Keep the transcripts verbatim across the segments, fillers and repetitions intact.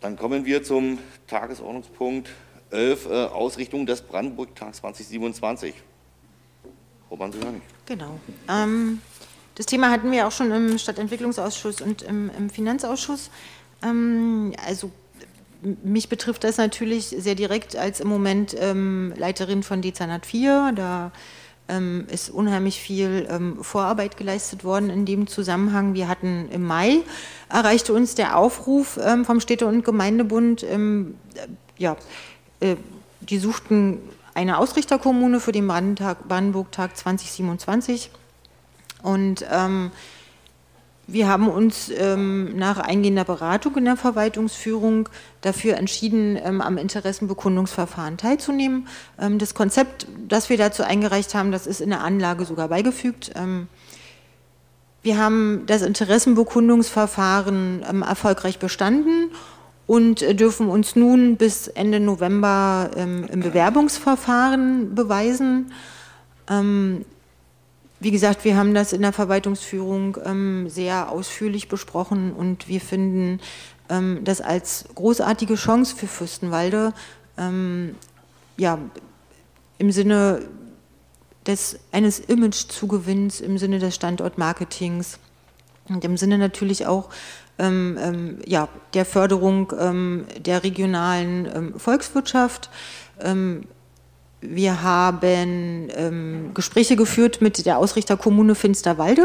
Dann kommen wir zum Tagesordnungspunkt elf, äh, Ausrichtung des Brandenburg-Tags zwanzig siebenundzwanzig. Frau Banse-Janich. Genau. Ähm, das Thema hatten wir auch schon im Stadtentwicklungsausschuss und im, im Finanzausschuss. Ähm, also mich betrifft das natürlich sehr direkt als im Moment ähm, Leiterin von Dezernat vier. Da ähm, ist unheimlich viel ähm, Vorarbeit geleistet worden in dem Zusammenhang. Wir hatten im Mai, erreichte uns der Aufruf ähm, vom Städte- und Gemeindebund, ähm, äh, ja, äh, die suchten eine Ausrichterkommune für den Brandenburg-Tag zwanzig siebenundzwanzig und ähm, wir haben uns ähm, nach eingehender Beratung in der Verwaltungsführung dafür entschieden, ähm, am Interessenbekundungsverfahren teilzunehmen. Ähm, das Konzept, das wir dazu eingereicht haben, das ist in der Anlage sogar beigefügt. Ähm, wir haben das Interessenbekundungsverfahren ähm, erfolgreich bestanden und äh, dürfen uns nun bis Ende November ähm, im Bewerbungsverfahren beweisen. Ähm, Wie gesagt, wir haben das in der Verwaltungsführung ähm, sehr ausführlich besprochen und wir finden ähm, das als großartige Chance für Fürstenwalde, ähm, ja, im Sinne des, eines Imagezugewinns, im Sinne des Standortmarketings und im Sinne natürlich auch ähm, ähm, ja, der Förderung ähm, der regionalen ähm, Volkswirtschaft. Ähm, Wir haben ähm, Gespräche geführt mit der Ausrichterkommune Finsterwalde.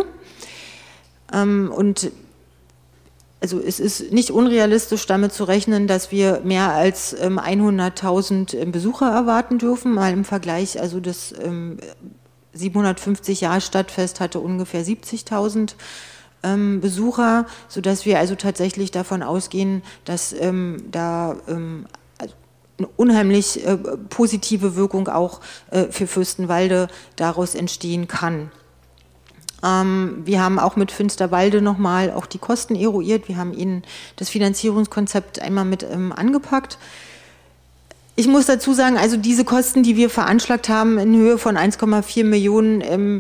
Ähm, und also es ist nicht unrealistisch, damit zu rechnen, dass wir mehr als ähm, hunderttausend äh, Besucher erwarten dürfen. Mal im Vergleich, also das ähm, siebenhundertfünfzig-Jahr-Stadtfest hatte ungefähr siebzigtausend ähm, Besucher, sodass wir also tatsächlich davon ausgehen, dass ähm, da ähm, eine unheimlich äh, positive Wirkung auch äh, für Fürstenwalde daraus entstehen kann. Ähm, wir haben auch mit Finsterwalde nochmal auch die Kosten eruiert. Wir haben ihnen das Finanzierungskonzept einmal mit ähm, angepackt. Ich muss dazu sagen, also diese Kosten, die wir veranschlagt haben in Höhe von eins Komma vier Millionen, ähm,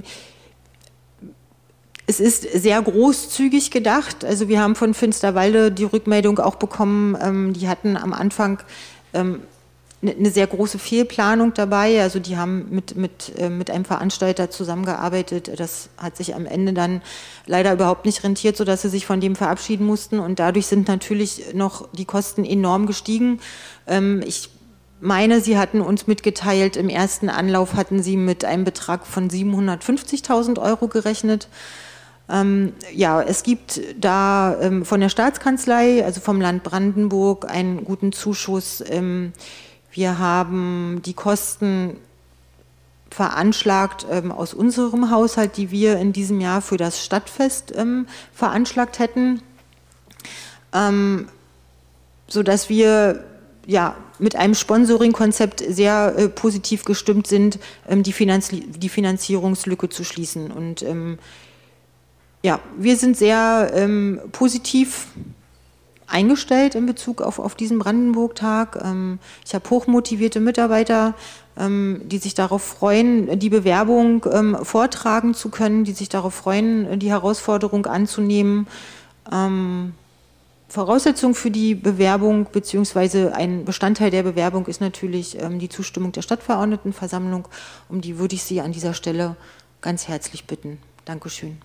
es ist sehr großzügig gedacht. Also wir haben von Finsterwalde die Rückmeldung auch bekommen, ähm, die hatten am Anfang eine sehr große Fehlplanung dabei, also die haben mit, mit, mit einem Veranstalter zusammengearbeitet, das hat sich am Ende dann leider überhaupt nicht rentiert, sodass sie sich von dem verabschieden mussten und dadurch sind natürlich noch die Kosten enorm gestiegen. Ich meine, sie hatten uns mitgeteilt, im ersten Anlauf hatten sie mit einem Betrag von siebenhundertfünfzigtausend Euro gerechnet. Ähm, ja, es gibt da ähm, von der Staatskanzlei, also vom Land Brandenburg, einen guten Zuschuss. Ähm, wir haben die Kosten veranschlagt ähm, aus unserem Haushalt, die wir in diesem Jahr für das Stadtfest ähm, veranschlagt hätten, ähm, sodass wir ja, mit einem Sponsoring-Konzept sehr äh, positiv gestimmt sind, ähm, die, Finanzi- die Finanzierungslücke zu schließen. Und ähm, ja, wir sind sehr ähm, positiv eingestellt in Bezug auf, auf diesen Brandenburg-Tag. Ähm, ich habe hochmotivierte Mitarbeiter, ähm, die sich darauf freuen, die Bewerbung ähm, vortragen zu können, die sich darauf freuen, die Herausforderung anzunehmen. Ähm, Voraussetzung für die Bewerbung bzw. ein Bestandteil der Bewerbung ist natürlich ähm, die Zustimmung der Stadtverordnetenversammlung. Um die würde ich Sie an dieser Stelle ganz herzlich bitten. Dankeschön.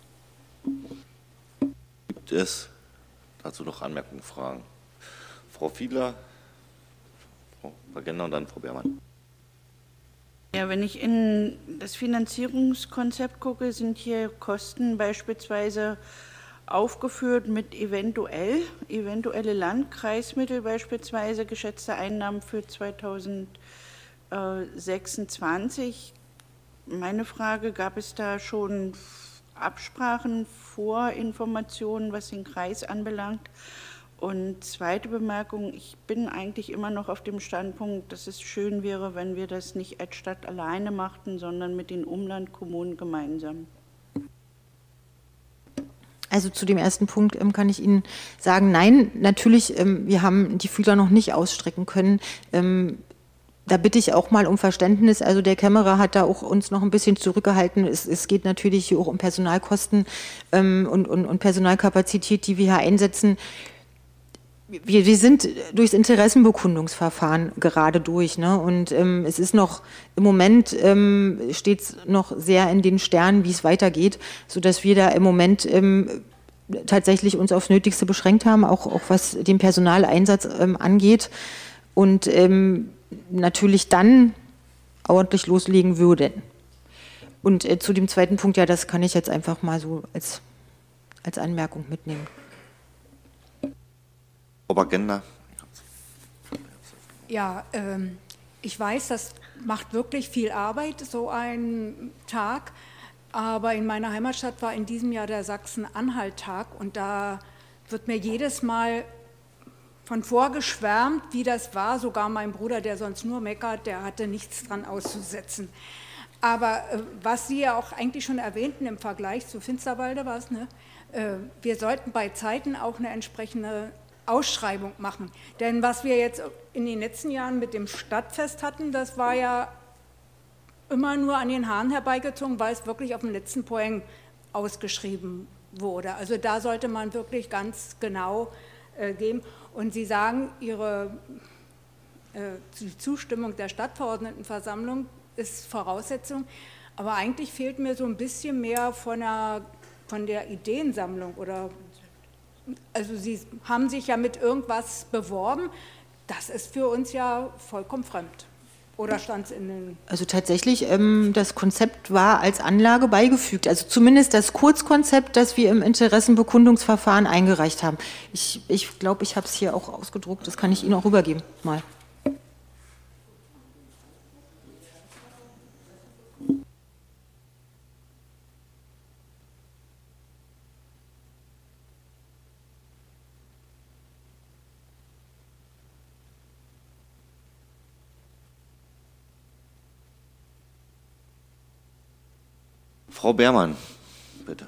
Gibt es dazu noch Anmerkungen, Fragen? Frau Fiedler, Frau Agenda und dann Frau Beermann. Ja, wenn ich in das Finanzierungskonzept gucke, sind hier Kosten beispielsweise aufgeführt mit eventuell, eventuelle Landkreismittel, beispielsweise geschätzte Einnahmen für zweitausendsechsundzwanzig. Meine Frage, gab es da schon Absprachen, Vorinformationen, was den Kreis anbelangt? Und zweite Bemerkung, ich bin eigentlich immer noch auf dem Standpunkt, dass es schön wäre, wenn wir das nicht als Stadt alleine machten, sondern mit den Umlandkommunen gemeinsam. Also zu dem ersten Punkt ähm, kann ich Ihnen sagen, nein, natürlich, ähm, wir haben die Fühler noch nicht ausstrecken können. Ähm, Da bitte ich auch mal um Verständnis. Also der Kämmerer hat da auch uns noch ein bisschen zurückgehalten. Es, es geht natürlich hier auch um Personalkosten ähm, und, und, und Personalkapazität, die wir hier einsetzen. wir, wir sind durchs Interessenbekundungsverfahren gerade durch, ne? Und ähm, es ist noch, im Moment ähm, steht es noch sehr in den Sternen, wie es weitergeht, sodass wir da im Moment ähm, tatsächlich uns aufs Nötigste beschränkt haben, auch, auch was den Personaleinsatz ähm, angeht und ähm, natürlich dann ordentlich loslegen würden. Und äh, zu dem zweiten Punkt, ja, das kann ich jetzt einfach mal so als, als Anmerkung mitnehmen. Propaganda. Ja, ähm, ich weiß, das macht wirklich viel Arbeit, so ein Tag. Aber in meiner Heimatstadt war in diesem Jahr der Sachsen-Anhalt-Tag und da wird mir jedes Mal von vorgeschwärmt, wie das war. Sogar mein Bruder, der sonst nur meckert, der hatte nichts dran auszusetzen. Aber äh, was Sie ja auch eigentlich schon erwähnten im Vergleich zu Finsterwalde war es, ne? äh, wir sollten bei Zeiten auch eine entsprechende Ausschreibung machen. Denn was wir jetzt in den letzten Jahren mit dem Stadtfest hatten, das war ja immer nur an den Haaren herbeigezogen, weil es wirklich auf dem letzten Poeng ausgeschrieben wurde. Also da sollte man wirklich ganz genau äh, geben. Und Sie sagen, Ihre äh, die Zustimmung der Stadtverordnetenversammlung ist Voraussetzung, aber eigentlich fehlt mir so ein bisschen mehr von der, von der Ideensammlung oder also Sie haben sich ja mit irgendwas beworben, das ist für uns ja vollkommen fremd. Oder stand es in den... Also tatsächlich, ähm, das Konzept war als Anlage beigefügt, also zumindest das Kurzkonzept, das wir im Interessenbekundungsverfahren eingereicht haben. Ich glaube, ich, glaub, ich habe es hier auch ausgedruckt, das kann ich Ihnen auch rübergeben, mal. Frau Beermann, bitte.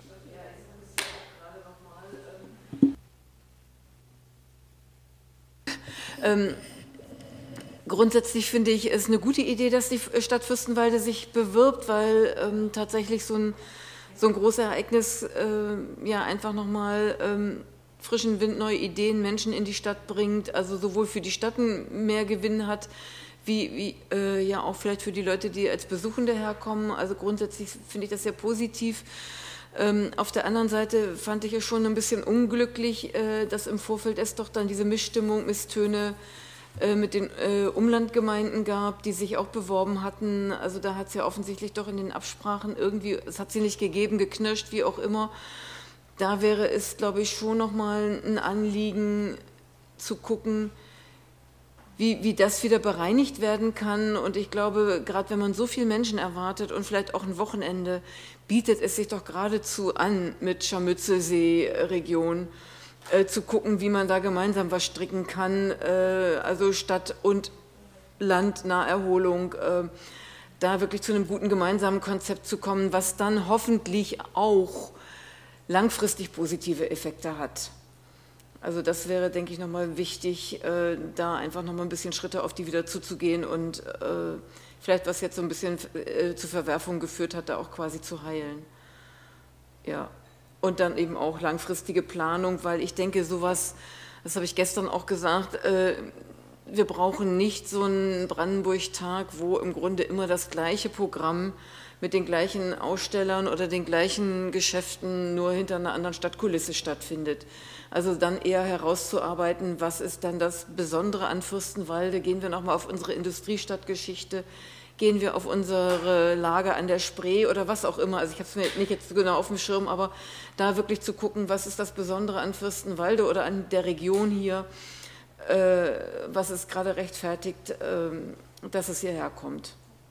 Ähm, grundsätzlich finde ich es eine gute Idee, dass die Stadt Fürstenwalde sich bewirbt, weil ähm, tatsächlich so ein, so ein großes Ereignis äh, ja einfach nochmal ähm, frischen Wind, neue Ideen, Menschen in die Stadt bringt, also sowohl für die Stadt mehr Gewinn hat, wie, wie äh, ja auch vielleicht für die Leute, die als Besuchende herkommen. Also grundsätzlich finde ich das sehr positiv. Ähm, auf der anderen Seite fand ich es schon ein bisschen unglücklich, äh, dass im Vorfeld es doch dann diese Missstimmung, Misstöne äh, mit den äh, Umlandgemeinden gab, die sich auch beworben hatten. Also da hat es ja offensichtlich doch in den Absprachen irgendwie, es hat sie nicht gegeben, geknirscht, wie auch immer. Da wäre es, glaube ich, schon nochmal ein Anliegen zu gucken, Wie, wie das wieder bereinigt werden kann. Und ich glaube, gerade wenn man so viele Menschen erwartet und vielleicht auch ein Wochenende, bietet es sich doch geradezu an, mit Scharmützelsee-Region äh, zu gucken, wie man da gemeinsam was stricken kann, äh, also Stadt- und Land-Naherholung, äh, da wirklich zu einem guten gemeinsamen Konzept zu kommen, was dann hoffentlich auch langfristig positive Effekte hat. Also das wäre, denke ich, nochmal wichtig, äh, da einfach nochmal ein bisschen Schritte auf die wieder zuzugehen und äh, vielleicht, was jetzt so ein bisschen äh, zu Verwerfungen geführt hat, da auch quasi zu heilen. Ja, und dann eben auch langfristige Planung, weil ich denke, sowas, das habe ich gestern auch gesagt, äh, wir brauchen nicht so einen Brandenburg-Tag, wo im Grunde immer das gleiche Programm mit den gleichen Ausstellern oder den gleichen Geschäften nur hinter einer anderen Stadtkulisse stattfindet. Also dann eher herauszuarbeiten, was ist dann das Besondere an Fürstenwalde? Gehen wir nochmal auf unsere Industriestadtgeschichte, gehen wir auf unsere Lage an der Spree oder was auch immer. Also ich habe es mir nicht jetzt genau auf dem Schirm, aber da wirklich zu gucken, was ist das Besondere an Fürstenwalde oder an der Region hier, äh, was es gerade rechtfertigt, äh, dass es hierher kommt.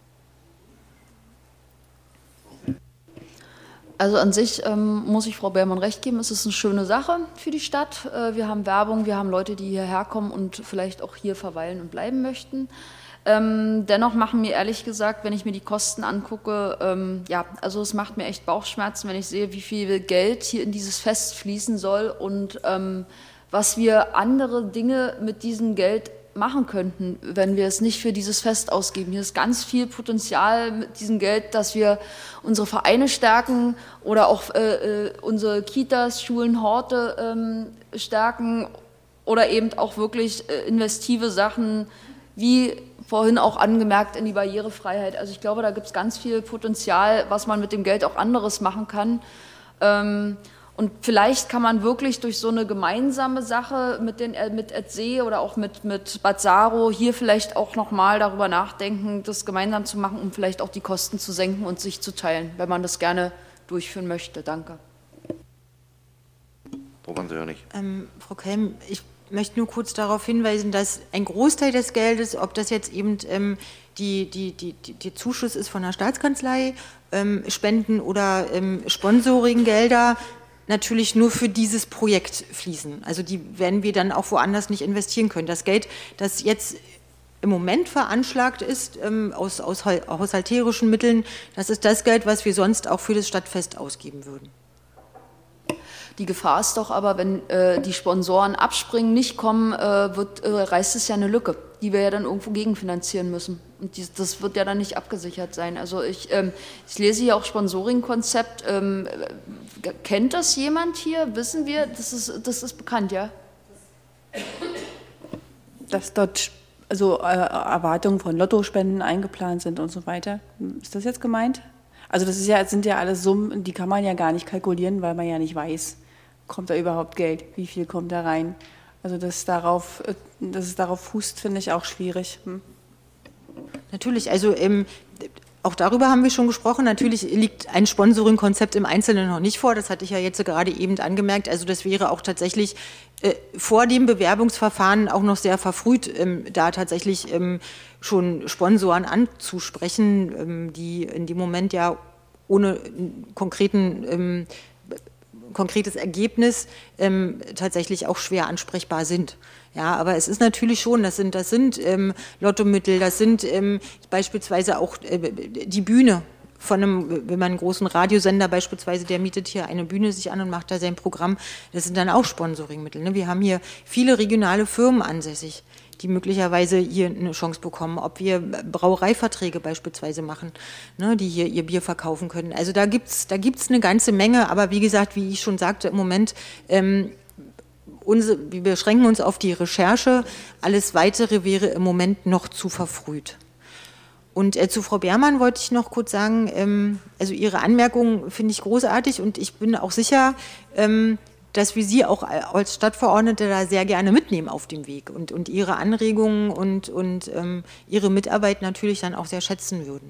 Also an sich ähm, muss ich Frau Beermann recht geben, es ist eine schöne Sache für die Stadt. Äh, wir haben Werbung, wir haben Leute, die hierher kommen und vielleicht auch hier verweilen und bleiben möchten. Ähm, dennoch machen mir ehrlich gesagt, wenn ich mir die Kosten angucke, ähm, ja, also es macht mir echt Bauchschmerzen, wenn ich sehe, wie viel Geld hier in dieses Fest fließen soll und ähm, was wir andere Dinge mit diesem Geld machen könnten, wenn wir es nicht für dieses Fest ausgeben. Hier ist ganz viel Potenzial mit diesem Geld, dass wir unsere Vereine stärken oder auch äh, unsere Kitas, Schulen, Horte ähm, stärken oder eben auch wirklich äh, investive Sachen, wie vorhin auch angemerkt, in die Barrierefreiheit. Also ich glaube, da gibt es ganz viel Potenzial, was man mit dem Geld auch anderes machen kann. Ähm, und vielleicht kann man wirklich durch so eine gemeinsame Sache mit, den, äh, mit E T S E oder auch mit, mit Bad Saro hier vielleicht auch nochmal darüber nachdenken, das gemeinsam zu machen, um vielleicht auch die Kosten zu senken und sich zu teilen, wenn man das gerne durchführen möchte. Danke. Ähm, Frau Kelm, ich möchte nur kurz darauf hinweisen, dass ein Großteil des Geldes, ob das jetzt eben ähm, die, die, die, die, die Zuschuss ist von der Staatskanzlei, ähm, Spenden oder ähm, Sponsoringgelder, natürlich nur für dieses Projekt fließen. Also die werden wir dann auch woanders nicht investieren können. Das Geld, das jetzt im Moment veranschlagt ist, ähm, aus, aus haushalterischen Mitteln, das ist das Geld, was wir sonst auch für das Stadtfest ausgeben würden. Die Gefahr ist doch aber, wenn äh, die Sponsoren abspringen, nicht kommen, äh, wird, äh, reißt es ja eine Lücke, die wir ja dann irgendwo gegenfinanzieren müssen. Und die, das wird ja dann nicht abgesichert sein. Also ich, ähm, ich lese hier auch Sponsoring-Konzept. Ähm, kennt das jemand hier? Wissen wir? Das ist, das ist bekannt, ja? Dass dort also, äh, Erwartungen von Lottospenden eingeplant sind und so weiter. Ist das jetzt gemeint? Also das ist ja, sind ja alles Summen, die kann man ja gar nicht kalkulieren, weil man ja nicht weiß, kommt da überhaupt Geld, wie viel kommt da rein. Also dass, darauf, dass es darauf fußt, finde ich auch schwierig. Hm. Natürlich, also ähm, auch darüber haben wir schon gesprochen. Natürlich liegt ein Sponsoring-Konzept im Einzelnen noch nicht vor. Das hatte ich ja jetzt gerade eben angemerkt. Also das wäre auch tatsächlich äh, vor dem Bewerbungsverfahren auch noch sehr verfrüht, ähm, da tatsächlich ähm, schon Sponsoren anzusprechen, ähm, die in dem Moment ja ohne konkreten ähm, konkretes Ergebnis ähm, tatsächlich auch schwer ansprechbar sind. Ja, aber es ist natürlich schon, das sind, das sind ähm, Lottomittel, das sind ähm, beispielsweise auch äh, die Bühne von einem, wenn man einen großen Radiosender beispielsweise, der mietet hier eine Bühne sich an und macht da sein Programm, das sind dann auch Sponsoringmittel. Ne? Wir haben hier viele regionale Firmen ansässig, die möglicherweise hier eine Chance bekommen, ob wir Brauereiverträge beispielsweise machen, ne, die hier ihr Bier verkaufen können. Also da gibt's da gibt's eine ganze Menge, aber wie gesagt, wie ich schon sagte, im Moment, ähm, unsere, wir beschränken uns auf die Recherche, alles Weitere wäre im Moment noch zu verfrüht. Und äh, zu Frau Beermann wollte ich noch kurz sagen, ähm, also Ihre Anmerkungen finde ich großartig und ich bin auch sicher, ähm, dass wir Sie auch als Stadtverordnete da sehr gerne mitnehmen auf dem Weg und, und Ihre Anregungen und, und ähm, Ihre Mitarbeit natürlich dann auch sehr schätzen würden.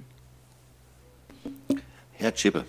Herr Zschäpe.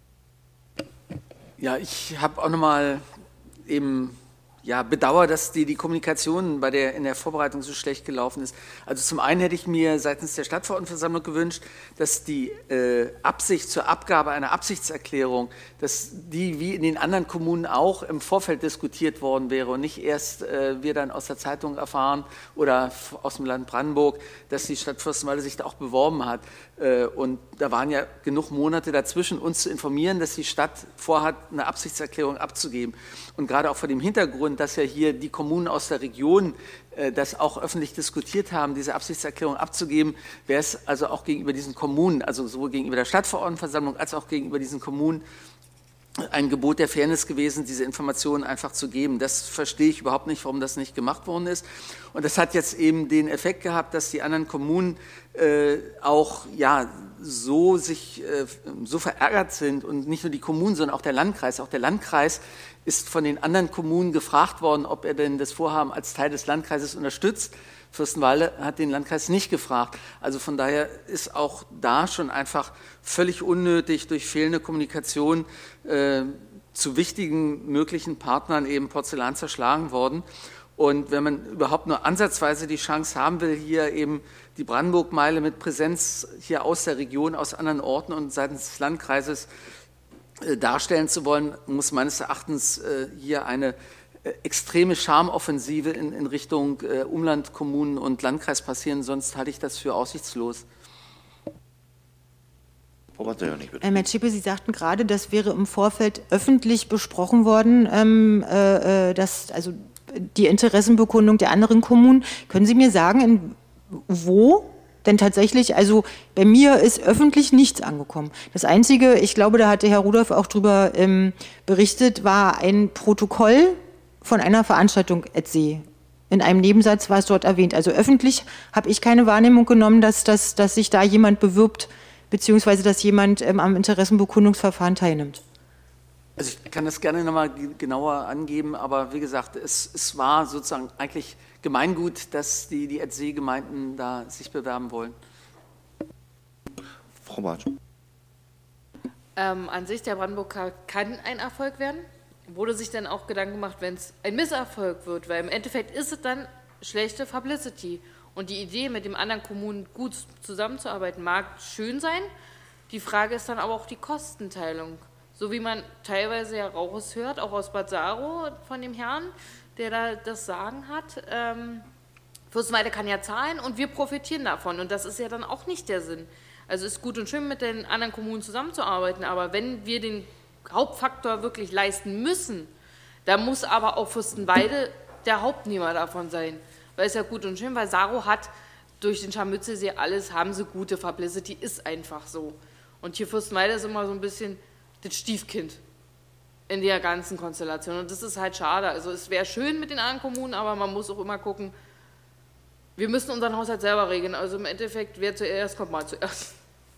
Ja, ich habe auch nochmal eben ja, bedauere, dass die, die Kommunikation bei der, in der Vorbereitung so schlecht gelaufen ist. Also zum einen hätte ich mir seitens der Stadtverordnetenversammlung gewünscht, dass die äh, Absicht zur Abgabe einer Absichtserklärung, dass die wie in den anderen Kommunen auch im Vorfeld diskutiert worden wäre und nicht erst äh, wir dann aus der Zeitung erfahren oder aus dem Land Brandenburg, dass die Stadt Fürstenwalde sich da auch beworben hat. Äh, und da waren ja genug Monate dazwischen, uns zu informieren, dass die Stadt vorhat, eine Absichtserklärung abzugeben. Und gerade auch vor dem Hintergrund, dass ja hier die Kommunen aus der Region äh, das auch öffentlich diskutiert haben, diese Absichtserklärung abzugeben, wäre es also auch gegenüber diesen Kommunen, also sowohl gegenüber der Stadtverordnetenversammlung als auch gegenüber diesen Kommunen ein Gebot der Fairness gewesen, diese Informationen einfach zu geben. Das verstehe ich überhaupt nicht, warum das nicht gemacht worden ist. Und das hat jetzt eben den Effekt gehabt, dass die anderen Kommunen äh, auch ja, so, sich, äh, so verärgert sind und nicht nur die Kommunen, sondern auch der Landkreis. Auch der Landkreis ist von den anderen Kommunen gefragt worden, ob er denn das Vorhaben als Teil des Landkreises unterstützt. Fürstenwalde hat den Landkreis nicht gefragt. Also von daher ist auch da schon einfach völlig unnötig durch fehlende Kommunikation äh, zu wichtigen möglichen Partnern eben Porzellan zerschlagen worden. Und wenn man überhaupt nur ansatzweise die Chance haben will, hier eben die Brandenburg-Meile mit Präsenz hier aus der Region, aus anderen Orten und seitens des Landkreises äh, darstellen zu wollen, muss meines Erachtens äh, hier eine extreme Charmoffensive in, in Richtung äh, Umland, Kommunen und Landkreis passieren, sonst halte ich das für aussichtslos. Herr Zschäpe, Sie sagten gerade, das wäre im Vorfeld öffentlich besprochen worden, ähm, äh, dass, also die Interessenbekundung der anderen Kommunen. Können Sie mir sagen, in, wo? Denn tatsächlich, also bei mir ist öffentlich nichts angekommen. Das Einzige, ich glaube, da hatte Herr Rudolph auch drüber ähm, berichtet, war ein Protokoll von einer Veranstaltung E T S E In einem Nebensatz war es dort erwähnt. Also öffentlich habe ich keine Wahrnehmung genommen, dass, dass, dass sich da jemand bewirbt, beziehungsweise dass jemand ähm, am Interessenbekundungsverfahren teilnimmt. Also ich kann das gerne nochmal genauer angeben, aber wie gesagt, es, es war sozusagen eigentlich Gemeingut, dass die, die See-Gemeinden da sich bewerben wollen. Frau Bartsch. Ähm, an sich, der Brandenburg-Tag kann ein Erfolg werden. Wurde sich dann auch Gedanken gemacht, wenn es ein Misserfolg wird, weil im Endeffekt ist es dann schlechte Publicity. Und die Idee, mit den anderen Kommunen gut zusammenzuarbeiten, mag schön sein. Die Frage ist dann aber auch die Kostenteilung. So wie man teilweise ja Rauches hört, auch aus Bad Saro von dem Herrn, der da das Sagen hat. Ähm, Fürstenwalde kann ja zahlen und wir profitieren davon. Und das ist ja dann auch nicht der Sinn. Also es ist gut und schön, mit den anderen Kommunen zusammenzuarbeiten, aber wenn wir den Hauptfaktor wirklich leisten müssen, dann muss aber auch Fürstenwalde der Hauptnehmer davon sein. Weil es ja gut und schön, weil Saro hat durch den Scharmützelsee alles, haben sie gute Publicity, ist einfach so. Und hier Fürstenwalde ist immer so ein bisschen das Stiefkind in der ganzen Konstellation. Und das ist halt schade. Also es wäre schön mit den anderen Kommunen, aber man muss auch immer gucken, wir müssen unseren Haushalt selber regeln. Also im Endeffekt, wer zuerst kommt, mal zuerst.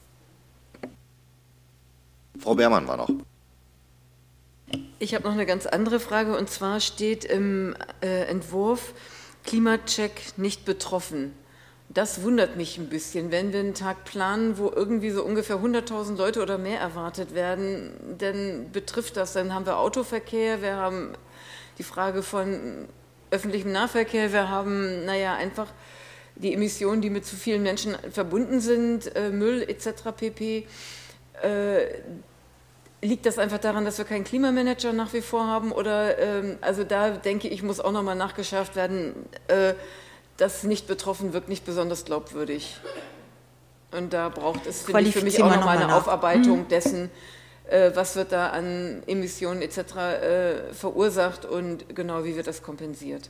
Frau Beermann war noch. Ich habe noch eine ganz andere Frage, und zwar steht im äh, Entwurf Klimacheck nicht betroffen. Das wundert mich ein bisschen. Wenn wir einen Tag planen, wo irgendwie so ungefähr hunderttausend Leute oder mehr erwartet werden, dann betrifft das, dann haben wir Autoverkehr, wir haben die Frage von öffentlichem Nahverkehr, wir haben, naja, einfach die Emissionen, die mit zu vielen Menschen verbunden sind, äh, Müll et cetera pp. Äh, liegt das einfach daran, dass wir keinen Klimamanager nach wie vor haben? Oder, ähm, also da denke ich, muss auch nochmal nachgeschärft werden, äh, das nicht betroffen wirkt nicht besonders glaubwürdig. Und da braucht es, finde ich, für mich auch nochmal eine Aufarbeitung dessen, äh, was wird da an Emissionen et cetera äh, verursacht und genau, wie wird das kompensiert.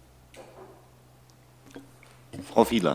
Frau Fiedler.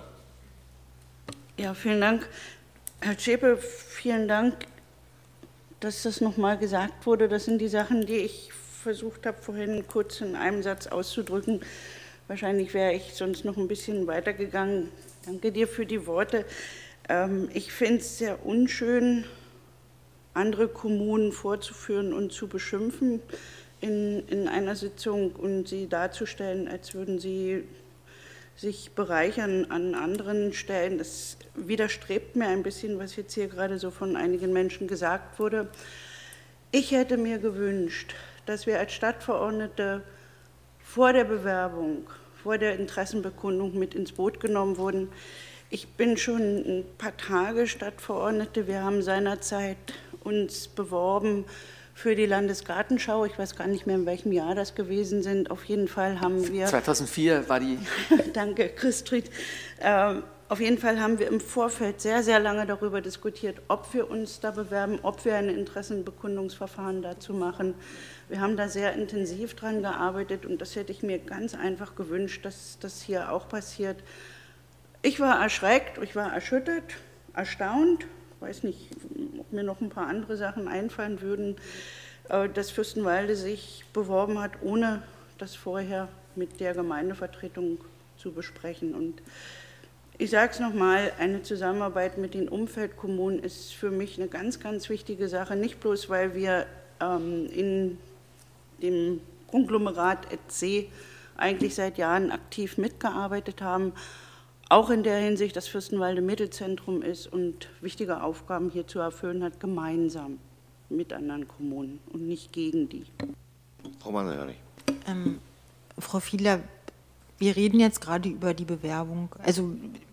Ja, vielen Dank. Herr Zschäpe, vielen Dank, dass das nochmal gesagt wurde. Das sind die Sachen, die ich versucht habe, vorhin kurz in einem Satz auszudrücken. Wahrscheinlich wäre ich sonst noch ein bisschen weitergegangen. Danke dir für die Worte. Ich finde es sehr unschön, andere Kommunen vorzuführen und zu beschimpfen in, in einer Sitzung und sie darzustellen, als würden sie sich bereichern an anderen Stellen. Das widerstrebt mir ein bisschen, was jetzt hier gerade so von einigen Menschen gesagt wurde. Ich hätte mir gewünscht, dass wir als Stadtverordnete vor der Bewerbung, vor der Interessenbekundung mit ins Boot genommen wurden. Ich bin schon ein paar Tage Stadtverordnete. Wir haben seinerzeit uns beworben für die Landesgartenschau. Ich weiß gar nicht mehr, in welchem Jahr das gewesen sind. Auf jeden Fall haben wir... zweitausendvier war die... Danke, Christrid. Ähm, auf jeden Fall haben wir im Vorfeld sehr, sehr lange darüber diskutiert, ob wir uns da bewerben, ob wir ein Interessenbekundungsverfahren dazu machen. Wir haben da sehr intensiv dran gearbeitet und das hätte ich mir ganz einfach gewünscht, dass das hier auch passiert. Ich war erschreckt, ich war erschüttert, erstaunt. Ich weiß nicht, ob mir noch ein paar andere Sachen einfallen würden, dass Fürstenwalde sich beworben hat, ohne das vorher mit der Gemeindevertretung zu besprechen. Und ich sage es nochmal, eine Zusammenarbeit mit den Umfeldkommunen ist für mich eine ganz, ganz wichtige Sache. Nicht bloß, weil wir ähm, in dem Konglomerat et see eigentlich seit Jahren aktiv mitgearbeitet haben, auch in der Hinsicht, dass Fürstenwalde Mittelzentrum ist und wichtige Aufgaben hier zu erfüllen hat, gemeinsam mit anderen Kommunen und nicht gegen die. Frau Mann, ähm, Frau Fiedler, wir reden jetzt gerade über die Bewerbung. Also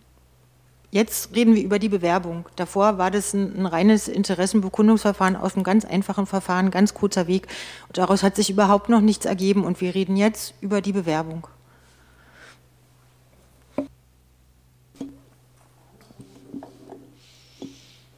jetzt reden wir über die Bewerbung. Davor war das ein, ein reines Interessenbekundungsverfahren aus einem ganz einfachen Verfahren, ganz kurzer Weg. Und daraus hat sich überhaupt noch nichts ergeben und wir reden jetzt über die Bewerbung.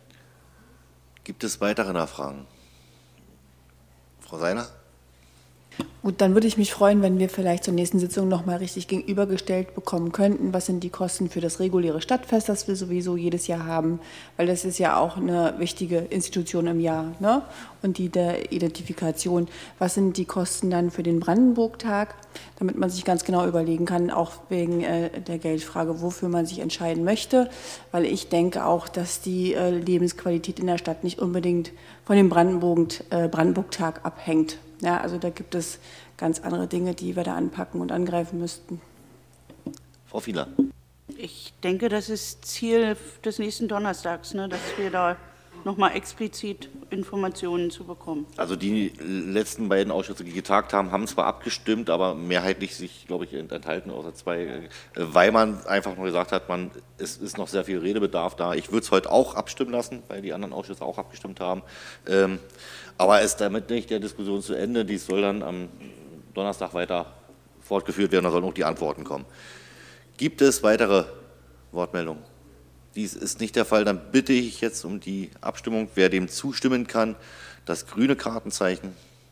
Gibt es weitere Nachfragen? Frau Seiner? Gut, dann würde ich mich freuen, wenn wir vielleicht zur nächsten Sitzung nochmal richtig gegenübergestellt bekommen könnten. Was sind die Kosten für das reguläre Stadtfest, das wir sowieso jedes Jahr haben? Weil das ist ja auch eine wichtige Institution im Jahr, ne? Und die der Identifikation. Was sind die Kosten dann für den Brandenburg-Tag? Damit man sich ganz genau überlegen kann, auch wegen äh, der Geldfrage, wofür man sich entscheiden möchte. Weil ich denke auch, dass die äh, Lebensqualität in der Stadt nicht unbedingt von dem Brandenburg, äh, Brandenburg-Tag abhängt. Ja, also da gibt es ganz andere Dinge, die wir da anpacken und angreifen müssten. Frau Fiedler. Ich denke, das ist Ziel des nächsten Donnerstags, ne, dass wir da nochmal explizit Informationen zu bekommen. Also die letzten beiden Ausschüsse, die getagt haben, haben zwar abgestimmt, aber mehrheitlich sich, glaube ich, enthalten, außer zwei, weil man einfach nur gesagt hat, man, es ist noch sehr viel Redebedarf da. Ich würde es heute auch abstimmen lassen, weil die anderen Ausschüsse auch abgestimmt haben. Ähm, aber ist damit nicht der Diskussion zu Ende. Dies soll dann am Donnerstag weiter fortgeführt werden, da sollen auch die Antworten kommen. Gibt es weitere Wortmeldungen? Dies ist nicht der Fall, dann bitte ich jetzt um die Abstimmung. Wer dem zustimmen kann, das grüne Kartenzeichen.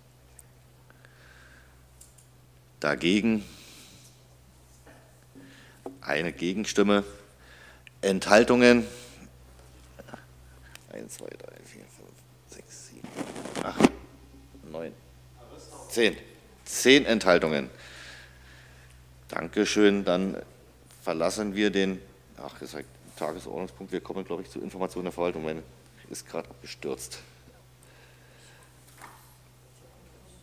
Dagegen eine Gegenstimme. Enthaltungen. eins, zwei, drei, vier, fünf, sechs, sieben, acht, neun, zehn. Zehn Enthaltungen. Dankeschön. Dann verlassen wir den ach, das ist Tagesordnungspunkt. Wir kommen, glaube ich, zur Information der Verwaltung. Meine ist gerade abgestürzt.